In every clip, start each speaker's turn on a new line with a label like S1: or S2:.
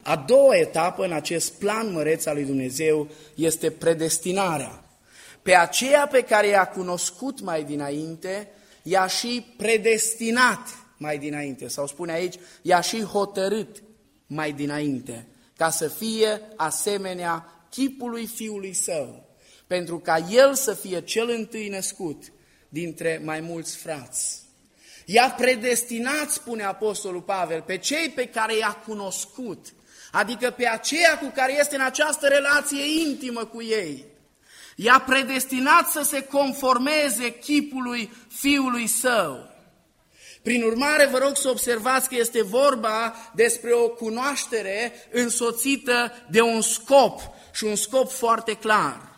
S1: A doua etapă în acest plan măreț al lui Dumnezeu este predestinarea. Pe aceea pe care i-a cunoscut mai dinainte, i-a și predestinat mai dinainte. Sau spune aici, i-a și hotărât mai dinainte, ca să fie asemenea chipului Fiului Său, pentru ca El să fie cel întâi născut dintre mai mulți frați. I-a predestinat, spune Apostolul Pavel, pe cei pe care i-a cunoscut, adică pe aceia cu care este în această relație intimă cu ei. I-a predestinat să se conformeze chipului Fiului Său. Prin urmare, vă rog să observați că este vorba despre o cunoaștere însoțită de un scop și un scop foarte clar.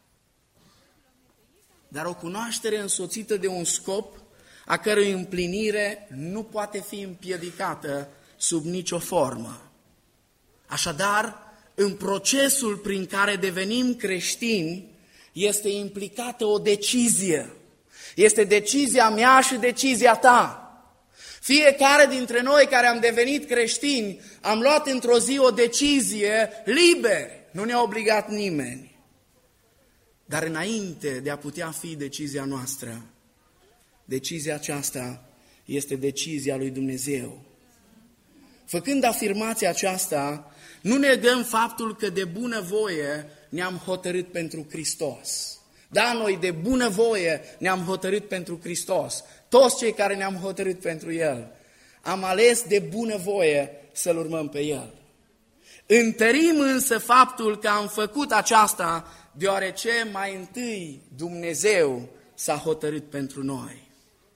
S1: Dar o cunoaștere însoțită de un scop a cărui împlinire nu poate fi împiedicată sub nicio formă. Așadar, în procesul prin care devenim creștini, este implicată o decizie. Este decizia mea și decizia ta. Fiecare dintre noi care am devenit creștini, am luat într-o zi o decizie liber, nu ne-a obligat nimeni. Dar înainte de a putea fi decizia noastră, decizia aceasta este decizia lui Dumnezeu. Făcând afirmația aceasta, nu negăm faptul că de bunăvoie ne-am hotărât pentru Hristos. Da, noi de bunăvoie ne-am hotărât pentru Hristos. Toți cei care ne-am hotărât pentru El, am ales de bunăvoie să-L urmăm pe El. Întărim însă faptul că am făcut aceasta deoarece mai întâi Dumnezeu s-a hotărât pentru noi.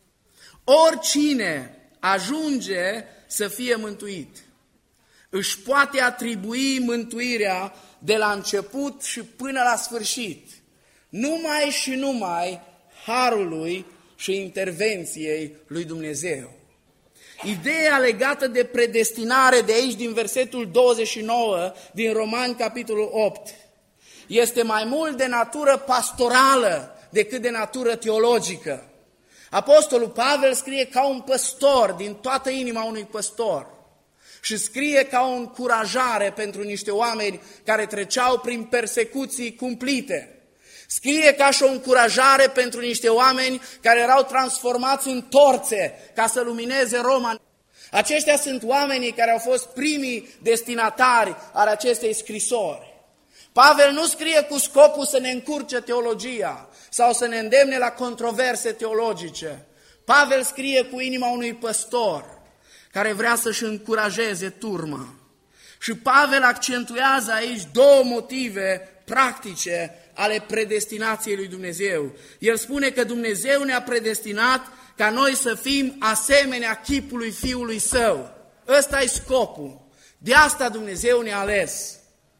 S1: Oricine ajunge să fie mântuit, își poate atribui mântuirea de la început și până la sfârșit, numai și numai harului și intervenției lui Dumnezeu. Ideea legată de predestinare de aici din versetul 29 din Romani capitolul 8 este mai mult de natură pastorală decât de natură teologică. Apostolul Pavel scrie ca un păstor, din toată inima unui păstor, și scrie ca o încurajare pentru niște oameni care treceau prin persecuții cumplite. Scrie ca și o încurajare pentru niște oameni care erau transformați în torțe ca să lumineze Roma. Aceștia sunt oamenii care au fost primii destinatari al acestei scrisori. Pavel nu scrie cu scopul să ne încurce teologia sau să ne îndemne la controverse teologice. Pavel scrie cu inima unui păstor care vrea să-și încurajeze turma. Și Pavel accentuează aici două motive practice ale predestinației lui Dumnezeu. El spune că Dumnezeu ne-a predestinat ca noi să fim asemenea chipului Fiului Său. Ăsta e scopul. De asta Dumnezeu ne-a ales.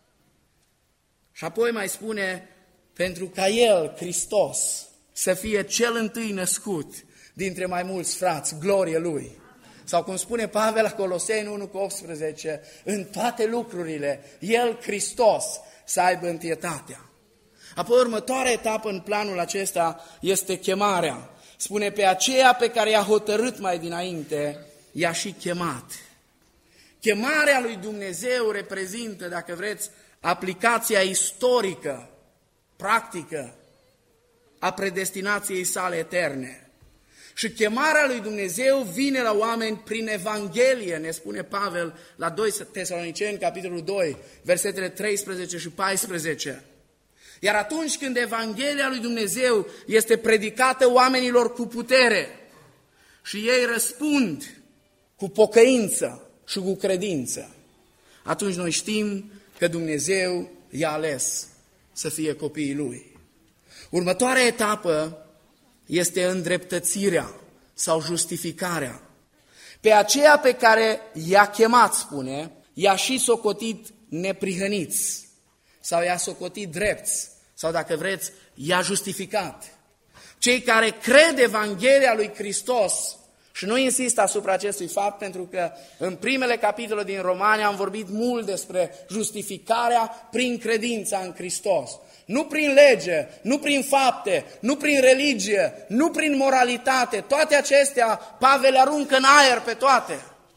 S1: Și apoi mai spune, pentru ca El, Hristos, să fie cel întâi născut dintre mai mulți frați, glorie Lui. Sau cum spune Pavel la Coloseni 1:18, în toate lucrurile, El, Hristos, să aibă întâietatea. Apoi următoarea etapă în planul acesta este chemarea. Spune, pe aceea pe care i-a hotărât mai dinainte, i-a și chemat. Chemarea lui Dumnezeu reprezintă, dacă vreți, aplicația istorică, practică, a predestinației sale eterne. Și chemarea lui Dumnezeu vine la oameni prin Evanghelie, ne spune Pavel la 2 Tesaloniceni, capitolul 2, versetele 13 și 14. Iar atunci când Evanghelia lui Dumnezeu este predicată oamenilor cu putere și ei răspund cu pocăință și cu credință, atunci noi știm că Dumnezeu i-a ales să fie copiii Lui. Următoarea etapă este îndreptățirea sau justificarea. Pe aceea pe care i-a chemat, spune, i-a și socotit neprihăniți sau i-a socotit drepți sau, dacă vreți, i-a justificat. Cei care cred Evanghelia lui Hristos, și nu insist asupra acestui fapt pentru că în primele capitole din Romani am vorbit mult despre justificarea prin credința în Hristos. Nu prin lege, nu prin fapte, nu prin religie, nu prin moralitate. Toate acestea Pavel aruncă în aer pe toate.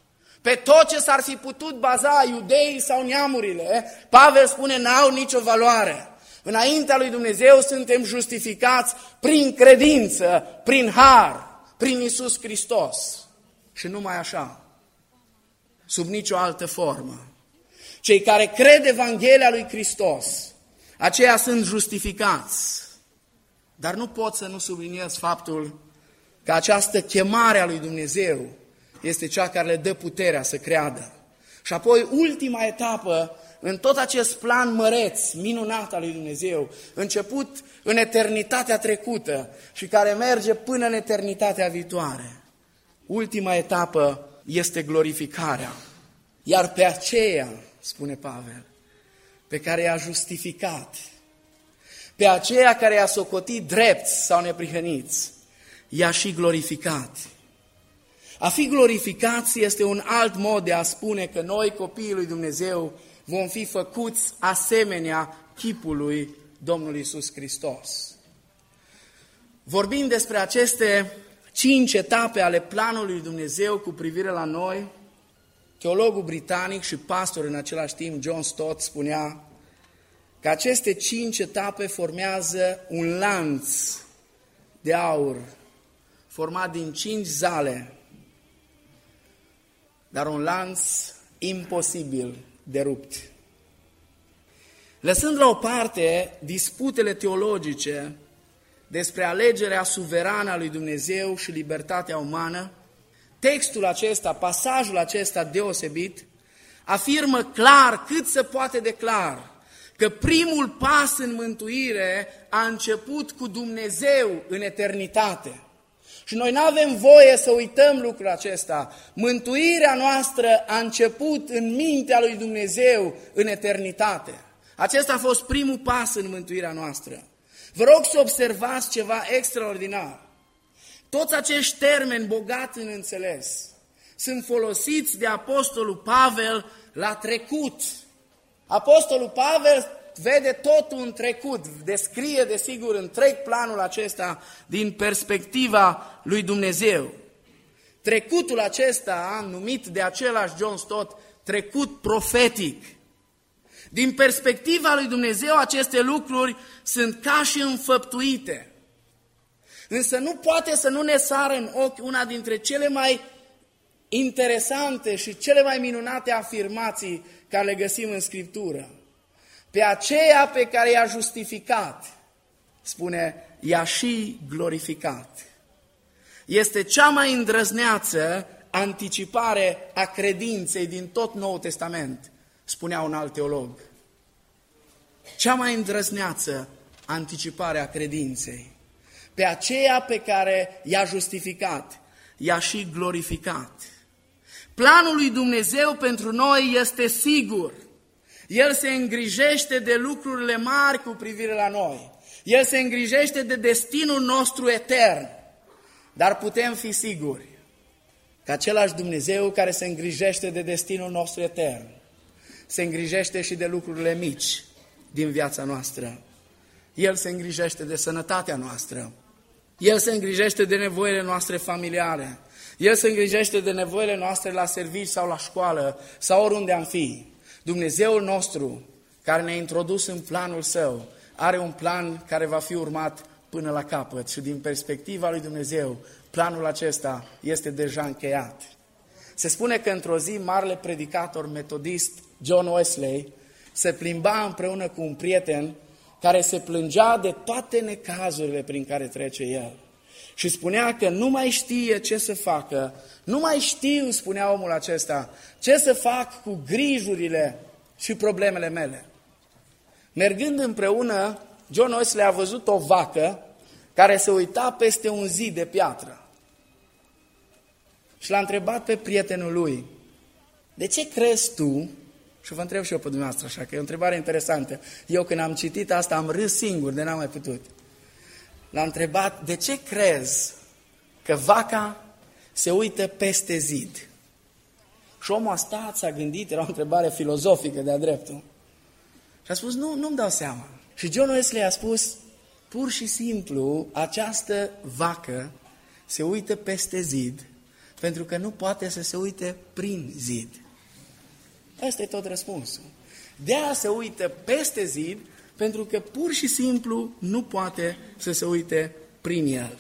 S1: Pe tot ce s-ar fi putut baza iudeii sau neamurile, Pavel spune n-au nicio valoare. Înaintea lui Dumnezeu suntem justificați prin credință, prin har, prin Iisus Hristos. Și numai așa, sub nicio altă formă. Cei care cred Evanghelia lui Hristos, aceia sunt justificați. Dar nu pot să nu subliniez faptul că această chemare a lui Dumnezeu este cea care le dă puterea să creadă. Și apoi ultima etapă în tot acest plan măreț, minunat al lui Dumnezeu, început în eternitatea trecută și care merge până în eternitatea viitoare. Ultima etapă este glorificarea. Iar pe aceea, spune Pavel, pe care i-a justificat, pe aceea care i-a socotit drepți sau neprihăniți, i-a și glorificat. A fi glorificați este un alt mod de a spune că noi, copiii lui Dumnezeu, vom fi făcuți asemenea chipului Domnului Iisus Hristos. Vorbind despre aceste 5 etape ale planului lui Dumnezeu cu privire la noi, teologul britanic și pastor în același timp, John Stott, spunea că aceste 5 etape formează un lanț de aur format din 5 zale, dar un lanț imposibil de rupt. Lăsând la o parte disputele teologice despre alegerea suverană a lui Dumnezeu și libertatea umană, textul acesta, pasajul acesta deosebit, afirmă clar, cât se poate de clar, că primul pas în mântuire a început cu Dumnezeu în eternitate. Și noi nu avem voie să uităm lucrul acesta. Mântuirea noastră a început în mintea lui Dumnezeu în eternitate. Acesta a fost primul pas în mântuirea noastră. Vă rog să observați ceva extraordinar. Toți acești termeni bogați în înțeles sunt folosiți de Apostolul Pavel la trecut. Apostolul Pavel vede totul în trecut, descrie desigur întreg planul acesta din perspectiva lui Dumnezeu. Trecutul acesta, numit de același John Stott, trecut profetic. Din perspectiva lui Dumnezeu, aceste lucruri sunt ca și înfăptuite. Însă nu poate să nu ne sară în ochi una dintre cele mai interesante și cele mai minunate afirmații care le găsim în Scriptură. Pe aceea pe care i-a justificat, spune, i-a și glorificat. Este cea mai îndrăzneață anticipare a credinței din tot Noul Testament, spunea un alt teolog. Cea mai îndrăzneață anticipare a credinței. Pe aceea pe care i-a justificat, i-a și glorificat. Planul lui Dumnezeu pentru noi este sigur. El se îngrijește de lucrurile mari cu privire la noi. El se îngrijește de destinul nostru etern. Dar putem fi siguri că același Dumnezeu care se îngrijește de destinul nostru etern, se îngrijește și de lucrurile mici din viața noastră. El se îngrijește de sănătatea noastră. El se îngrijește de nevoile noastre familiare. El se îngrijește de nevoile noastre la serviciu sau la școală sau oriunde am fi. Dumnezeul nostru, care ne-a introdus în planul Său, are un plan care va fi urmat până la capăt și din perspectiva lui Dumnezeu, planul acesta este deja încheiat. Se spune că într-o zi, marele predicator metodist John Wesley se plimba împreună cu un prieten care se plângea de toate necazurile prin care trece el. Și spunea că nu mai știe ce să facă, nu mai știu, spunea omul acesta, ce să fac cu grijurile și problemele mele. Mergând împreună, John Wesley a văzut o vacă care se uita peste un zid de piatră. Și l-a întrebat pe prietenul lui, de ce crezi tu, și vă întreb și eu pe dumneavoastră așa, că e o întrebare interesantă, eu când am citit asta am râs singur, de n-am mai putut. L-a întrebat, de ce crezi că vaca se uită peste zid? Și omul a stat, s-a gândit, era o întrebare filozofică de-a dreptul. Și a spus, nu-mi dau seama. Și John Wesley a spus, pur și simplu, această vacă se uită peste zid Pentru că nu poate să se uite prin zid. Ăsta e tot răspunsul. De-aia se uită peste zid, pentru că pur și simplu nu poate să se uite prin el.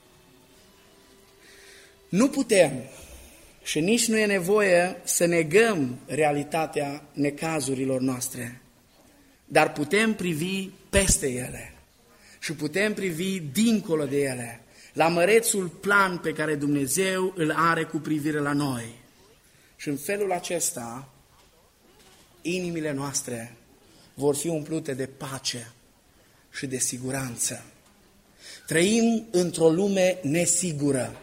S1: Nu putem și nici nu e nevoie să negăm realitatea necazurilor noastre, dar putem privi peste ele și putem privi dincolo de ele, la mărețul plan pe care Dumnezeu îl are cu privire la noi. Și în felul acesta, inimile noastre vor fi umplute de pace și de siguranță. Trăim într-o lume nesigură,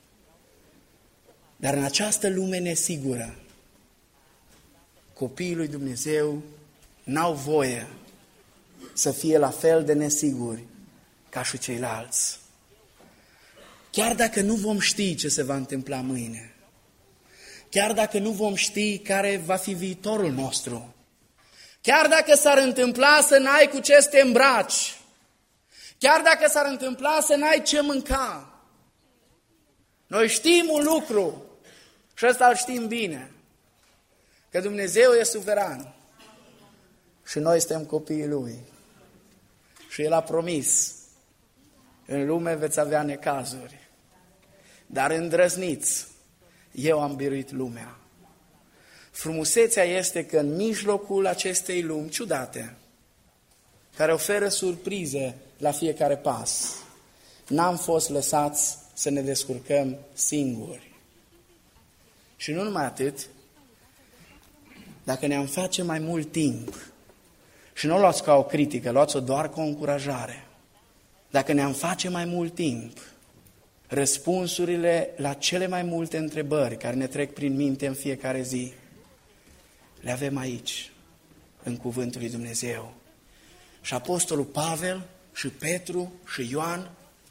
S1: dar în această lume nesigură, copiii lui Dumnezeu n-au voie să fie la fel de nesiguri ca și ceilalți. Chiar dacă nu vom ști ce se va întâmpla mâine, chiar dacă nu vom ști care va fi viitorul nostru, chiar dacă s-ar întâmpla să n-ai cu ce să te îmbraci, chiar dacă s-ar întâmpla să n-ai ce mânca, noi știm un lucru și ăsta îl știm bine, că Dumnezeu e suveran și noi suntem copiii Lui. Și El a promis, în lume veți avea necazuri, dar îndrăzniți, eu am biruit lumea. Frumusețea este că în mijlocul acestei lumi ciudate, care oferă surprize la fiecare pas, n-am fost lăsați să ne descurcăm singuri. Și nu numai atât, dacă ne-am face mai mult timp, și nu o luați ca o critică, luați-o doar ca o încurajare, dacă ne-am face mai mult timp, răspunsurile la cele mai multe întrebări care ne trec prin minte în fiecare zi, le avem aici, în Cuvântul lui Dumnezeu. Și Apostolul Pavel, și Petru, și Ioan,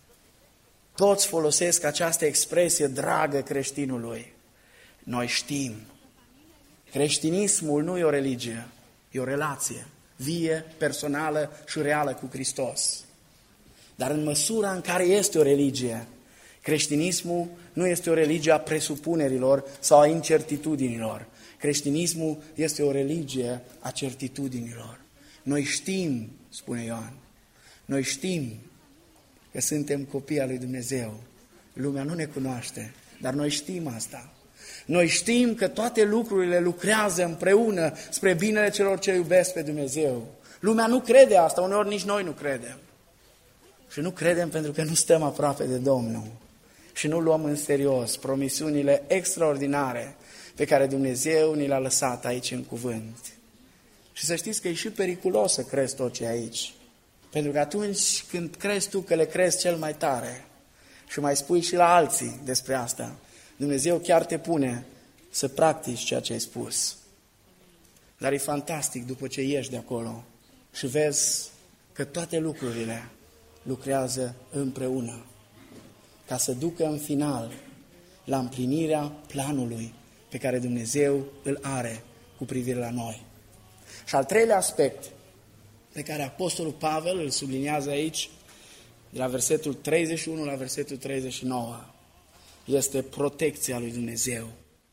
S1: toți folosesc această expresie dragă creștinului. Noi știm. Creștinismul nu e o religie, e o relație vie, personală și reală cu Hristos. Dar în măsura în care este o religie, creștinismul nu este o religie a presupunerilor sau a incertitudinilor. Creștinismul este o religie a certitudinilor. Noi știm, spune Ioan, noi știm că suntem copii al lui Dumnezeu. Lumea nu ne cunoaște, dar noi știm asta. Noi știm că toate lucrurile lucrează împreună spre binele celor ce iubesc pe Dumnezeu. Lumea nu crede asta, uneori nici noi nu credem. Și nu credem pentru că nu stăm aproape de Domnul. Și nu luăm în serios promisiunile extraordinare pe care Dumnezeu ni le-a lăsat aici în cuvânt. Și să știți că e și periculos să crezi tot ce e aici. Pentru că atunci când crezi tu că le crezi cel mai tare și mai spui și la alții despre asta, Dumnezeu chiar te pune să practici ceea ce ai spus. Dar e fantastic după ce ieși de acolo și vezi că toate lucrurile lucrează împreună ca să ducă în final la împlinirea planului pe care Dumnezeu îl are cu privire la noi. Și al treilea aspect pe care Apostolul Pavel îl subliniază aici, de la versetul 31 la versetul 39, este protecția lui Dumnezeu.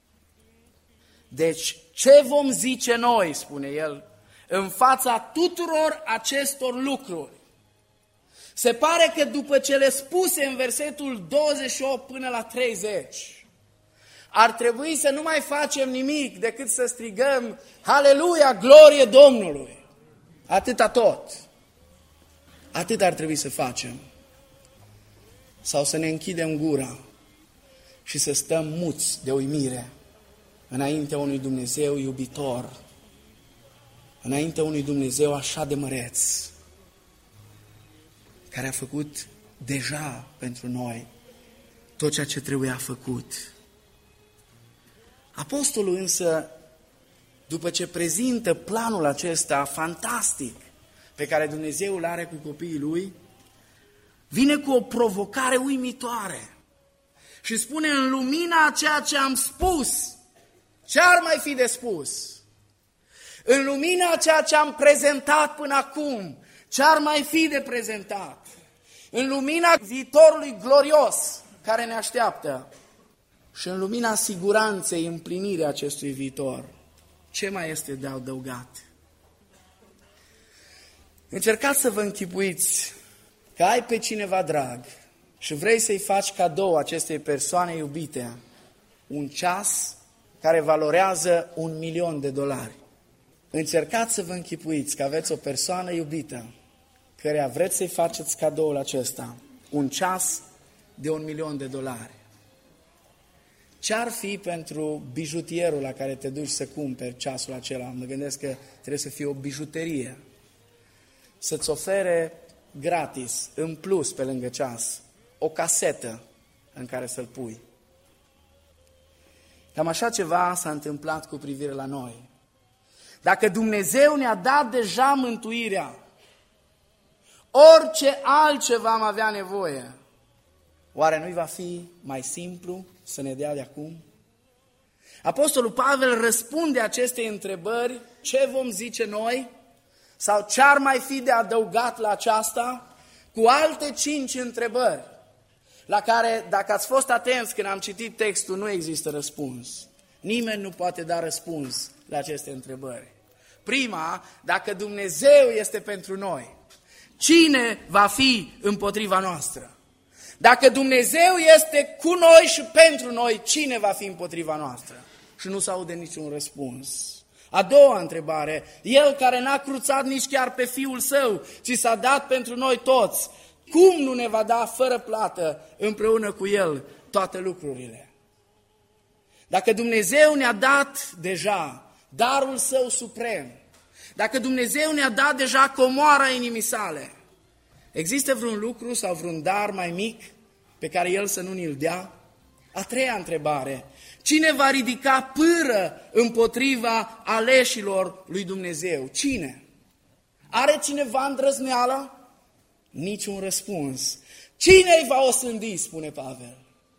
S1: Deci, ce vom zice noi, spune el, în fața tuturor acestor lucruri? Se pare că după cele spuse în versetul 28 până la 30, ar trebui să nu mai facem nimic decât să strigăm Haleluia, glorie Domnului. Atâta tot. Atât ar trebui să facem. Sau să ne închidem gura și să stăm muți de uimire înaintea unui Dumnezeu iubitor, înaintea unui Dumnezeu așa de măreț, care a făcut deja pentru noi tot ceea ce trebuia făcut. Apostolul însă, după ce prezintă planul acesta fantastic pe care Dumnezeu îl are cu copiii lui, vine cu o provocare uimitoare și spune: în lumina a ceea ce am spus, ce ar mai fi de spus? În lumina a ceea ce am prezentat până acum, ce ar mai fi de prezentat? În lumina viitorului glorios care ne așteaptă, și în lumina siguranței împlinirii acestui viitor, ce mai este de adăugat? Încercați să vă închipuiți că ai pe cineva drag și vrei să-i faci cadou acestei persoane iubite un ceas care valorează $1.000.000. Încercați să vă închipuiți că aveți o persoană iubită căreia vreți să-i faceți cadoul acesta, un ceas de $1.000.000. Ce-ar fi pentru bijutierul la care te duci să cumperi ceasul acela? Mă gândesc că trebuie să fie o bijuterie. Să-ți ofere gratis, în plus pe lângă ceas, o casetă în care să-l pui. Cam așa ceva s-a întâmplat cu privire la noi. Dacă Dumnezeu ne-a dat deja mântuirea, orice altceva am avea nevoie, oare nu-i va fi mai simplu să ne dea de acum? Apostolul Pavel răspunde acestei întrebări, ce vom zice noi? Sau ce-ar mai fi de adăugat la aceasta? Cu alte 5 întrebări, la care, dacă ați fost atenți când am citit textul, nu există răspuns. Nimeni nu poate da răspuns la aceste întrebări. Prima, dacă Dumnezeu este pentru noi, cine va fi împotriva noastră? Dacă Dumnezeu este cu noi și pentru noi, cine va fi împotriva noastră? Și nu se aude niciun răspuns. A doua întrebare, El care n-a cruțat nici chiar pe Fiul Său, ci s-a dat pentru noi toți, cum nu ne va da fără plată împreună cu El toate lucrurile? Dacă Dumnezeu ne-a dat deja darul Său suprem, dacă Dumnezeu ne-a dat deja comoara inimii sale, există vreun lucru sau vreun dar mai mic pe care El să nu ni-l dea? A treia întrebare, cine va ridica pâră împotriva aleșilor lui Dumnezeu? Cine? Are cineva îndrăzneală? Niciun răspuns. Cine îi va osândi, spune Pavel?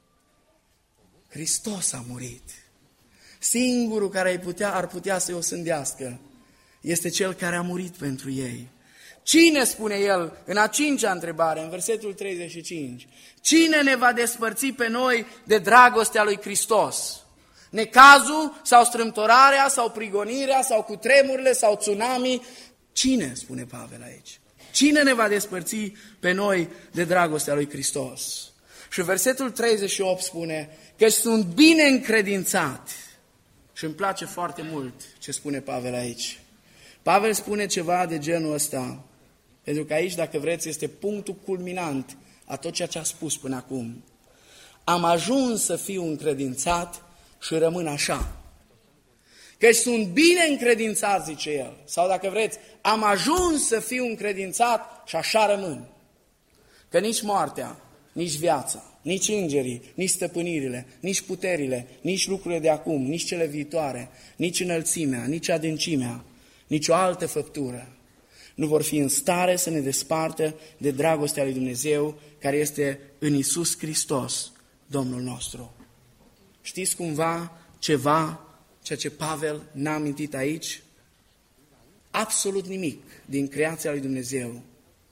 S1: Hristos a murit. Singurul care ar putea să-i osândească este Cel care a murit pentru ei. Cine, spune el, în a 5-a întrebare, în versetul 35, cine ne va despărți pe noi de dragostea lui Hristos? Necazul sau strâmtorarea sau prigonirea sau cutremurile sau tsunami? Cine, spune Pavel aici? Cine ne va despărți pe noi de dragostea lui Hristos? Și versetul 38 spune că sunt bine încredințat. Și îmi place foarte mult ce spune Pavel aici. Pavel spune ceva de genul ăsta, pentru că aici, dacă vreți, este punctul culminant a tot ceea ce a spus până acum. Am ajuns să fiu încredințat și rămân așa. Că sunt bine încredințat, zice el. Sau dacă vreți, am ajuns să fiu încredințat și așa rămân. Că nici moartea, nici viața, nici îngerii, nici stăpânirile, nici puterile, nici lucrurile de acum, nici cele viitoare, nici înălțimea, nici adâncimea, nici o altă făptură nu vor fi în stare să ne despartă de dragostea lui Dumnezeu care este în Iisus Hristos, Domnul nostru. Știți cumva ceva, ceea ce Pavel n-a amintit aici? Absolut nimic din creația lui Dumnezeu,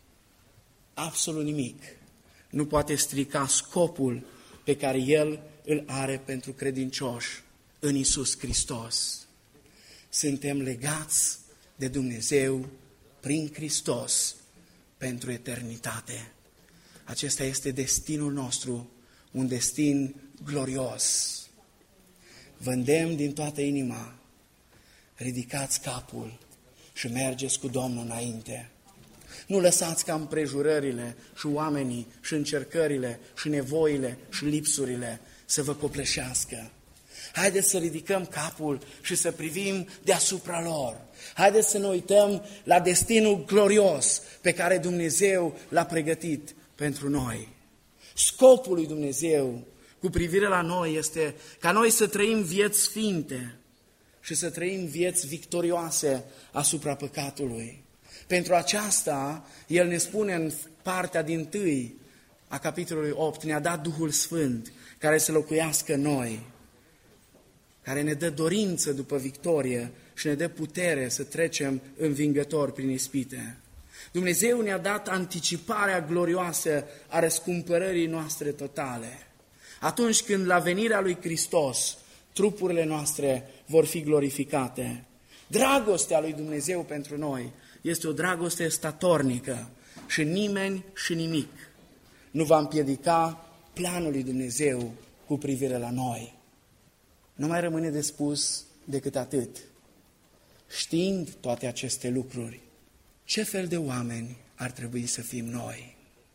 S1: absolut nimic, nu poate strica scopul pe care El îl are pentru credincioși în Iisus Hristos. Suntem legați de Dumnezeu prin Hristos pentru eternitate. Acesta este destinul nostru, un destin glorios. Vă îndemn din toată inima, ridicați capul și mergeți cu Domnul înainte. Nu lăsați ca împrejurările și oamenii și încercările și nevoile și lipsurile să vă copleșească. Haideți să ridicăm capul și să privim deasupra lor. Haideți să ne uităm la destinul glorios pe care Dumnezeu l-a pregătit pentru noi. Scopul lui Dumnezeu cu privire la noi este ca noi să trăim vieți sfinte și să trăim vieți victorioase asupra păcatului. Pentru aceasta, El ne spune în partea dintâi a capitolului 8, ne-a dat Duhul Sfânt care să locuiască în noi, care ne dă dorință după victorie și ne dă putere să trecem învingători prin ispite. Dumnezeu ne-a dat anticiparea glorioasă a răscumpărării noastre totale. Atunci când la venirea lui Hristos trupurile noastre vor fi glorificate. Dragostea lui Dumnezeu pentru noi este o dragoste statornică și nimeni și nimic nu va împiedica planul lui Dumnezeu cu privire la noi. Nu mai rămâne de spus decât atât. Știind toate aceste lucruri, ce fel de oameni ar trebui să fim noi?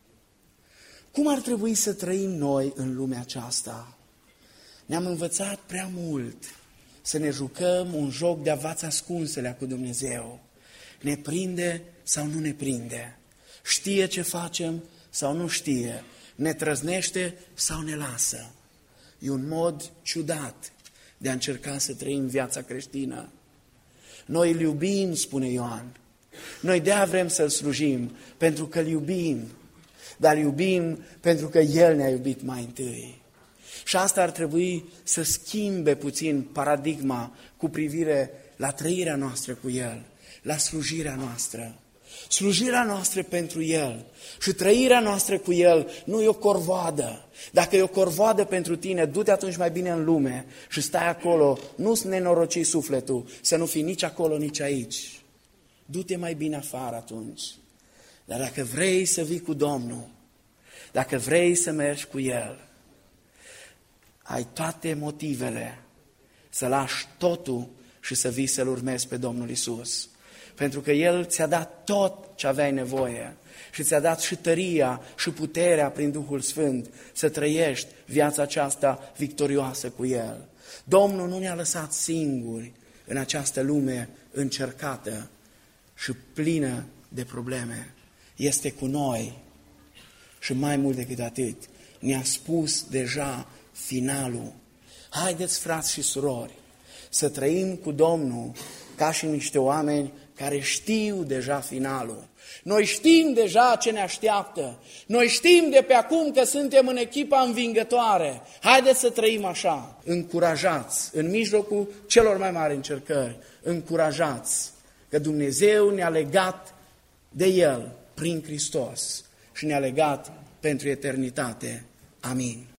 S1: Cum ar trebui să trăim noi în lumea aceasta? Ne-am învățat prea mult să ne jucăm un joc de avați ascunselea cu Dumnezeu. Ne prinde sau nu ne prinde? Știe ce facem sau nu știe? Ne trăznește sau ne lasă? E un mod ciudat de a încerca să trăim viața creștină. Noi îl iubim, spune Ioan. Noi de-aia vrem să-L slujim, pentru că îl iubim. Dar îl iubim pentru că El ne-a iubit mai întâi. Și asta ar trebui să schimbe puțin paradigma cu privire la trăirea noastră cu El, la slujirea noastră. Slujirea noastră pentru El și trăirea noastră cu El nu e o corvoadă. Dacă e o corvoadă pentru tine, du-te atunci mai bine în lume și stai acolo, nu-ți nenoroci sufletul, să nu fii nici acolo, nici aici. Du-te mai bine afară atunci. Dar dacă vrei să vii cu Domnul, dacă vrei să mergi cu El, ai toate motivele să lași totul și să vii să-L urmezi pe Domnul Iisus. Pentru că El ți-a dat tot ce aveai nevoie și ți-a dat și tăria și puterea prin Duhul Sfânt să trăiești viața aceasta victorioasă cu El. Domnul nu ne-a lăsat singuri în această lume încercată și plină de probleme. Este cu noi și mai mult decât atât, ne-a spus deja finalul. Haideți, frați și surori, să trăim cu Domnul ca și niște oameni care știu deja finalul. Noi știm deja ce ne așteaptă. Noi știm de pe acum că suntem în echipa învingătoare. Haideți să trăim așa, încurajați, în mijlocul celor mai mari încercări, încurajați că Dumnezeu ne-a legat de El prin Hristos și ne-a legat pentru eternitate. Amin.